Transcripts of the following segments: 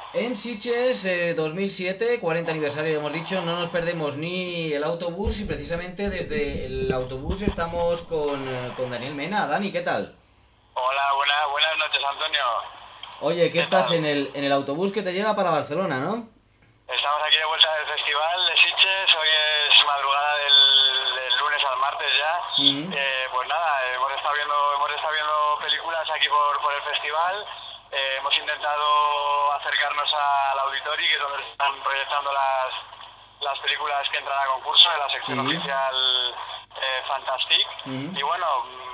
En Sitges 2007, 40 aniversario, hemos dicho, no nos perdemos ni el autobús y precisamente desde el autobús estamos con Daniel Mena. Dani, ¿qué tal? Hola, buenas noches, Antonio. Oye, que ¿Qué estás tal? en el autobús que te llega para Barcelona, ¿no? Estamos aquí de vuelta del festival de Sitges. Hoy es madrugada del lunes al martes ya. Ujú. Pues nada, hemos estado viendo películas aquí por el festival. Hemos intentado acercarnos al auditorio, que es donde se están proyectando las películas que entran a concurso de la sección Sí. oficial Fantastic. Ujú. Y bueno,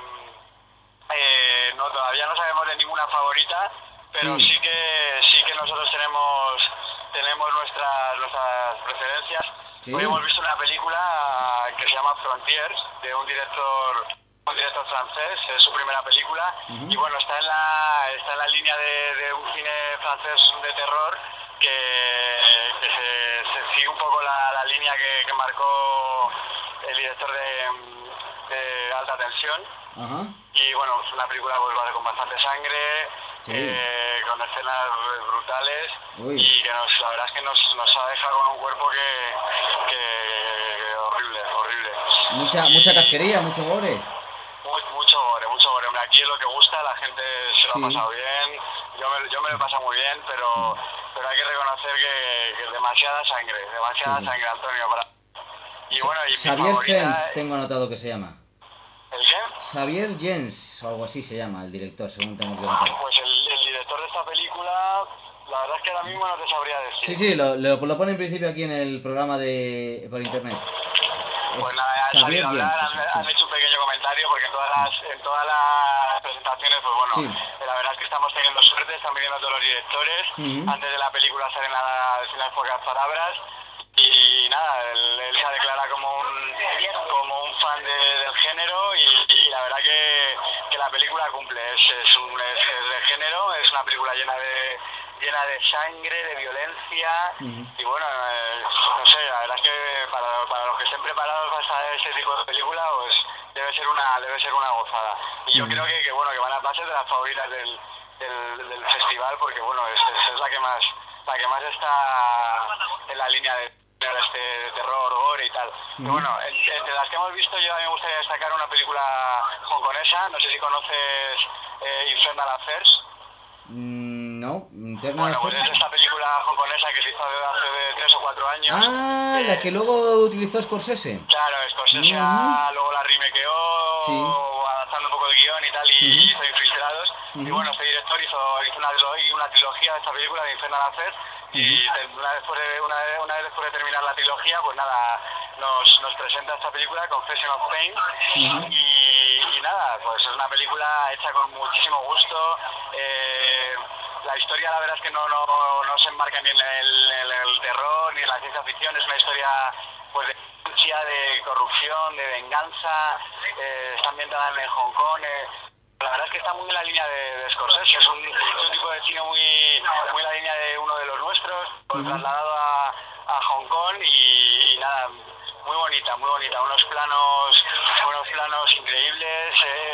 no, todavía no sabemos de ninguna favorita, pero Sí. sí que nosotros tenemos nuestras preferencias. Hoy Sí. hemos visto una película que se llama Frontiers, de un director francés. Es su primera película, Ujú. y bueno, está en la línea de un cine francés de terror que se sigue un poco la línea que marcó el director de Alta Tensión. Ajá. Y bueno, es una película pues, con bastante sangre, Sí. con escenas brutales, Uy. y que la verdad es que nos ha dejado con un cuerpo que horrible, horrible. Mucha Y casquería, mucho gore. mucho gore, mucho gore. Hombre, aquí es lo que gusta, la gente se lo ha Sí. pasado bien, yo me lo he pasado muy bien, pero hay que reconocer que demasiada Sí, sí. sangre, Antonio. Y bueno, y mi Xavier favorita, Sens, tengo anotado que se llama. ¿el qué? Xavier Jens, o algo así se llama el director, según tengo que anotar. Pues el director de esta película, la verdad es que ahora mismo no te sabría Sí, decir. sí, lo pone en principio aquí en el programa por internet. Pues Es nada, han Xavier salido a hablar, Jens, eso, han sí. hecho un pequeño comentario, porque en todas las presentaciones, pues bueno, Sí. la verdad es que estamos teniendo suerte, están viniendo todos los directores. Ujú. Antes de la película salen al final pocas palabras, y nada, él se declara como un fan del género, y la verdad que la película cumple. Es de género, es una película llena de sangre, de violencia. Ujú. Y bueno, no sé, la verdad es que para los que estén preparados para ese tipo de película, pues debe ser una gozada. Y yo Ujú. creo bueno, que va a ser de las favoritas del festival, porque bueno, es la que más está en la línea de terror, gore y tal. Pero Ujú. bueno, entre las que hemos visto, yo a mí me gustaría destacar una película hongkonesa. No sé si conoces Infernal Affairs. No, Internal Bueno, pues Affairs. es esta película hongkonesa que se hizo hace de 3 o 4 años. Ah, la que luego utilizó Scorsese. Claro, Scorsese Ujú. luego la Sí. remakeó, adaptando un poco de guión y tal, Ujú. y hizo Infiltrados. Y Ujú. bueno, este director hizo una trilogía de esta película de Infernal Affairs. Ujú. Y una vez después de terminar la trilogía, pues nada, nos presenta esta película, Confession of Pain. Ujú. Y nada, pues es una película hecha con muchísimo gusto. La historia, la verdad es que no se embarca ni en el terror ni en la ciencia ficción. Es una historia pues de violencia, de corrupción, de venganza. Está ambientada en Hong Kong. La verdad es que está muy en la línea de Scorsese. Es un tipo de cine muy en la línea de uno de los nuestros, Ujú. trasladado a Hong Kong. Y nada, muy bonita, muy bonita. Unos planos increíbles.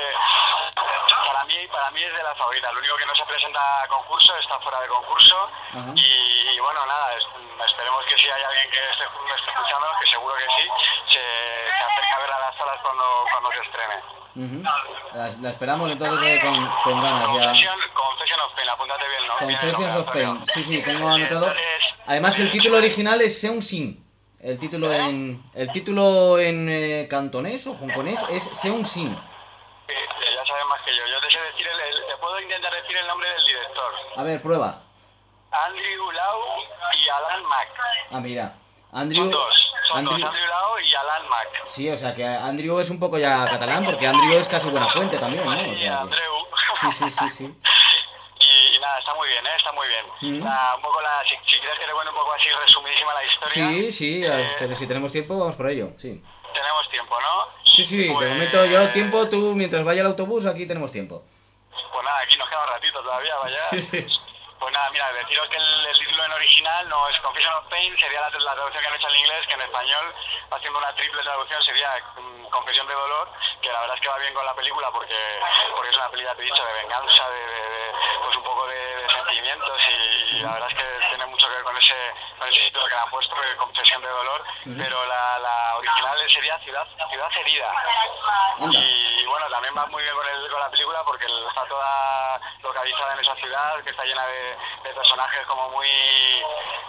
Para mí es de las favoritas. Lo único que no se presenta a concurso, está fuera de concurso. Ajá. Y bueno, nada, esperemos que si hay alguien que esté escuchando, que seguro que sí, se acerque a ver a las salas cuando se estrene. Ujú. La esperamos entonces con ganas ya. Confession of Pain, apúntate bien el nombre, Confessions of Antonio. Pain. Sí, sí, tengo El anotado. director es Además, el título original es Seung Sin. ¿Eh? El título en cantonés o hongkonés es Seung Sin. Ya sabes más que yo. Yo te sé decir te puedo intentar decir el nombre del director. A ver, prueba. Andrew Lau y Alan Mack. Ah, mira. Son Andrew. dos, Andrew. Andrew Lau y Alan Mack. Sí, o sea que Andrew es un poco ya catalán, porque Andrew es casi buena fuente también, ¿no? O Y sea que. Andreu. Sí, sí, sí, sí. Y nada, está muy bien, está muy bien. Mm. Si quieres que te cuente un poco así resumidísima la historia, Sí, sí, si tenemos tiempo, vamos por ello, sí. tenemos tiempo, ¿no? Sí, sí, de momento yo tiempo, Pues, tú mientras vaya el autobús, aquí tenemos tiempo. pues nada, aquí nos queda un ratito todavía, vaya. Sí, sí. Pues nada, mira, deciros que el título en original no es Confession of Pain, sería la traducción que han hecho en inglés, que en español, haciendo una triple traducción, sería Confesión de Dolor, que la verdad es que va bien con la película porque es una película, te he dicho, de venganza, pues un poco de sentimientos, y la verdad es que han puesto Confesión de Dolor, pero la original sería Ciudad Herida. Y bueno, también va muy bien con la película porque está toda localizada en esa ciudad, que está llena de personajes como muy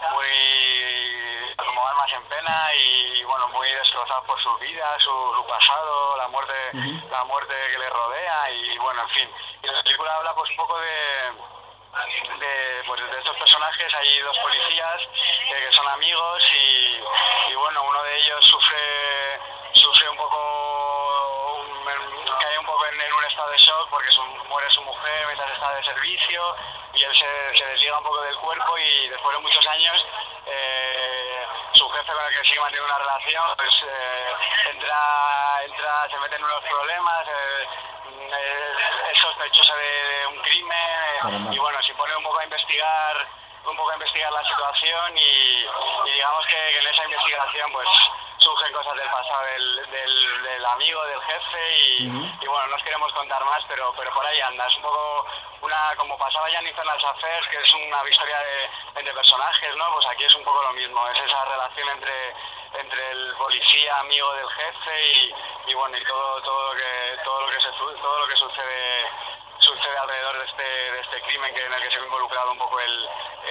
como almas en pena y bueno, muy destrozados por sus vidas, su pasado, la muerte que les rodea y bueno, en fin. Y la película habla pues un poco de estos personajes. Hay dos policías que son amigos y bueno, uno de ellos sufre un poco, cae un poco en un estado de shock porque muere su mujer mientras está de servicio y él se desliga un poco del cuerpo y después de muchos años su jefe con el que sigue manteniendo una relación pues se mete en unos problemas, es sospechoso de un crimen y bueno, se pone un poco a investigar la situación y digamos que en esa investigación pues surgen cosas del pasado del amigo, del jefe y bueno, no os queremos contar más, pero por ahí anda. Es un poco como pasaba ya en Infernal Affairs, que es una historia entre personajes, ¿no? Pues aquí es un poco lo mismo, es esa relación entre el policía amigo del jefe y bueno, y todo lo que sucede alrededor de este crimen en el que se ve involucrado un poco el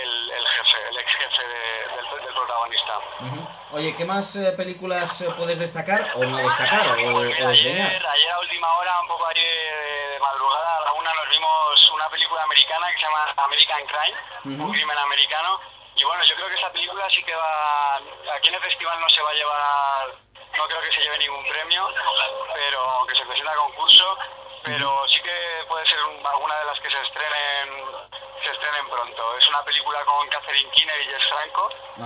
ex jefe del protagonista. Oye, ¿qué más películas puedes destacar o no destacar o desdeñar? Ayer a última hora, un poco de madrugada, a la una nos vimos una película americana que se llama American Crime, un crimen americano. Y bueno, yo creo que esa película sí que aquí en el festival no se va a llevar, no creo que se lleve ningún premio, pero aunque se presenta a concurso, pero sí que puede ser alguna de las que se estrenen pronto. Es una película con Catherine Keener y Jess Franco.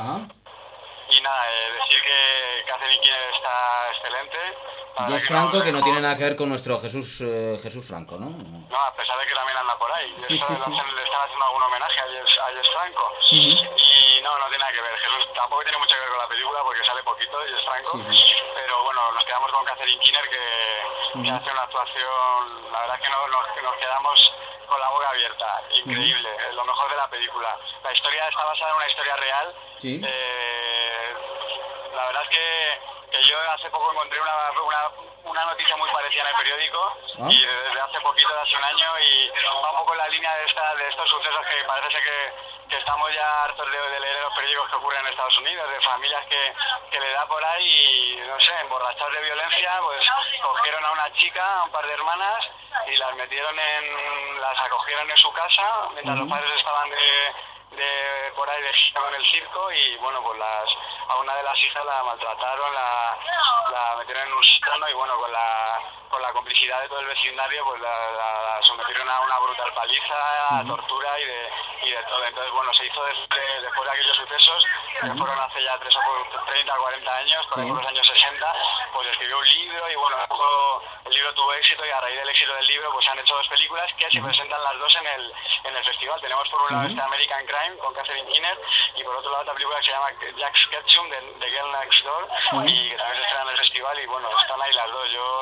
Y nada, decir que Catherine Keener está excelente. Jess Franco, que no tiene nada que ver con nuestro Jesús Franco, ¿no? No, a pesar de que también anda por ahí. Sí. Le están haciendo algún homenaje a Jess Franco. Y no tiene nada que ver. Jesús tampoco tiene mucho que ver con la película porque sale poquito Jess Franco. Pero bueno, nos quedamos con Catherine Keener que hace una actuación, la verdad es que nos quedamos con la boca abierta. Increíble, es lo mejor de la película. La historia está basada en una historia real. Sí. La verdad es que yo hace poco encontré una noticia muy parecida en el periódico y desde hace poquito, de hace un año, y va un poco en la línea de estos sucesos que parece ser que estamos ya hartos de leer en los periódicos que ocurren en Estados Unidos, de familias que le da por ahí y, no sé, emborrachados de violencia, pues cogieron a una chica, a un par de hermanas y las acogieron en su casa mientras los padres estaban por ahí de gira en el circo y bueno, pues a una de las hijas la maltrataron, la metieron en un sótano y bueno, con la complicidad de todo el vecindario pues la sometieron a una brutal paliza, a tortura y de todo. Entonces bueno, se hizo después de aquellos sucesos que fueron hace ya 30 o 40 años, por los años 60, pues escribió un libro y bueno, el libro tuvo éxito y a raíz del éxito del libro pues se han hecho dos películas que se presentan las dos en el festival. Tenemos por un lado este American Crime con Catherine Keener y por otro lado otra película que se llama Jack's Ketchum de Girl Next Door y que también se estrena en el festival y bueno, están ahí las dos. Yo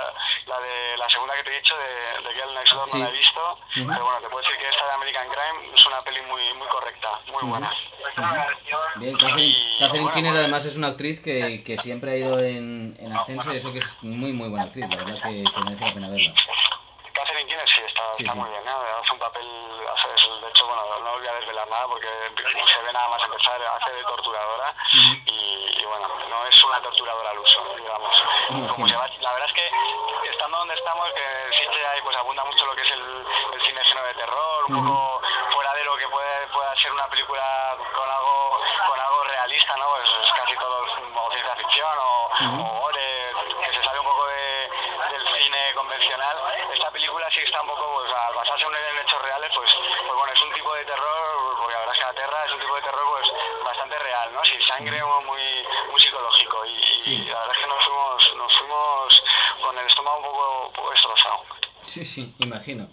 la segunda que te he dicho de Girl Next Door no la he visto, pero bueno, te puedo decir que esta de American Crime es una peli muy, muy correcta, muy buena. Bien, Catherine Keener además es una actriz que siempre ha ido en ascenso y eso que es muy muy buena actriz, la verdad que merece la pena verla. Catherine Keener sí, está muy bien, ¿no? Hace un papel, de hecho, bueno, no voy a desvelar nada porque se ve nada más empezar, hace de torturadora y bueno, no es una torturadora al uso, digamos. La verdad es que estando donde estamos, que sí que hay, pues abunda mucho lo que es el cine género de terror, un poco fuera de lo que pueda ser una película con algo realista, ¿no? Pues es casi todo como ciencia ficción o gore, que se sale un poco del cine convencional. Esta película sí está un poco, pues al basarse en hechos reales, pues bueno, es un tipo de terror, porque la verdad es que la Terra es un tipo de terror pues bastante real, ¿no? Sin sangre, muy psicológico y la verdad es que nos fuimos con el estómago un poco destrozado. Sí, imagino.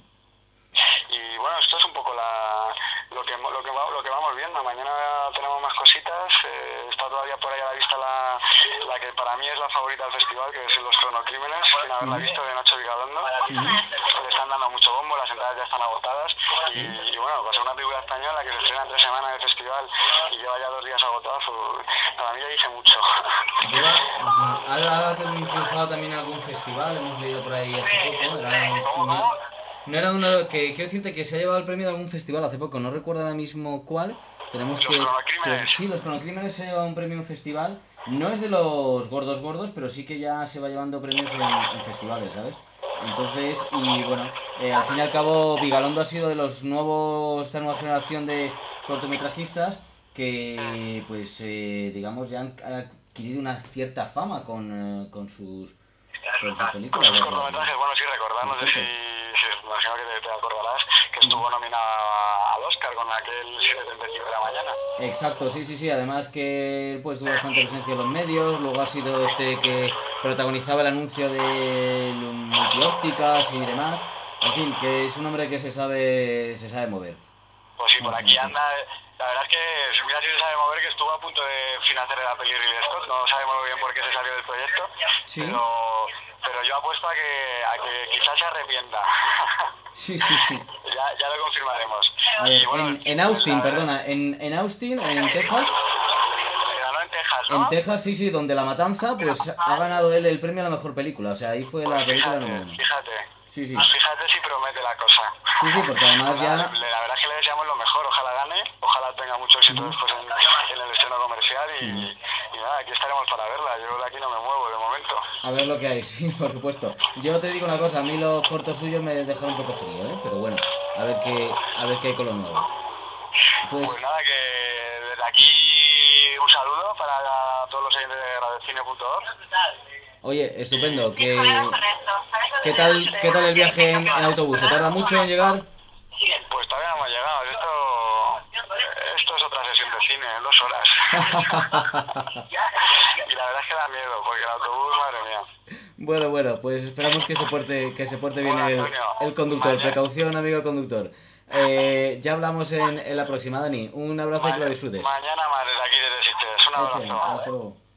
Y bueno, esto es un poco lo que vamos viendo. Mañana tenemos más cositas. Está todavía por ahí a la vista la que para mí es la favorita del festival, que es Los Cronocrímenes, sin haberla visto, de Nacho Vigalondo. Le están dando mucho bombo, las entradas ya están agotadas. Y bueno, va a ser una película española que se estrena en 3 semanas en el festival y lleva ya 2 días agotados. festival, hemos leído por ahí hace poco. No era uno que quiero decirte que se ha llevado el premio de algún festival hace poco, no recuerdo ahora mismo cuál. Tenemos sí, los Cronocrímenes se ha llevado un premio en un festival. No es de los gordos gordos, pero sí que ya se va llevando premios en festivales, ¿sabes? Entonces, y bueno, al fin y al cabo, Vigalondo ha sido de los nuevos, esta nueva generación de cortometrajistas que, pues, digamos, ya han adquirido una cierta fama con sus películas. Con sus cortometrajes, bueno, sí, recordar, no sé si me imagino que te acordarás, que estuvo nominada al Oscar con aquel 7:35 de la mañana. Exacto, sí, además que pues tuvo bastante presencia en los medios, luego ha sido este que protagonizaba el anuncio de multiópticas y demás, en fin, que es un hombre que se sabe mover. Pues sí, por aquí anda. La verdad es que mira si se sabe mover, que estuvo a punto de financiar la peli Ridley Scott. No sabemos muy bien por qué se salió del proyecto, ¿sí? pero yo apuesto a que quizás se arrepienta. Sí. Ya lo confirmaremos. A ver, bueno, en Austin, perdona, en Austin, en Texas. Ganó en Texas, ¿no? En Texas, sí, donde La Matanza, pues ha ganado él el premio a la mejor película. O sea, ahí fue la película número uno. Fíjate. Sí. Fíjate si promete la cosa. Sí, porque además ya... La verdad es que le deseamos lo mejor, ojalá gane, ojalá tenga mucho éxito después en el estreno comercial y nada, aquí estaremos para verla, yo de aquí no me muevo de momento. A ver lo que hay, sí, por supuesto. Yo te digo una cosa, a mí los cortos suyos me dejaron un poco frío, pero bueno, a ver qué hay con lo nuevo. Pues nada, que desde aquí un saludo para todos los oyentes de radiocine.org. Oye, estupendo. ¿Qué tal el viaje en autobús? ¿Se tarda mucho en llegar? Pues todavía no hemos llegado. Esto es otra sesión de cine, en 2 horas. Y la verdad es que da miedo, porque el autobús, madre mía. Bueno, pues esperamos que se porte bien el conductor. Precaución, amigo conductor. Ya hablamos en la próxima, Dani. Un abrazo y que lo disfrutes. Mañana más desde aquí, desde Sitges. Un abrazo. Hasta luego.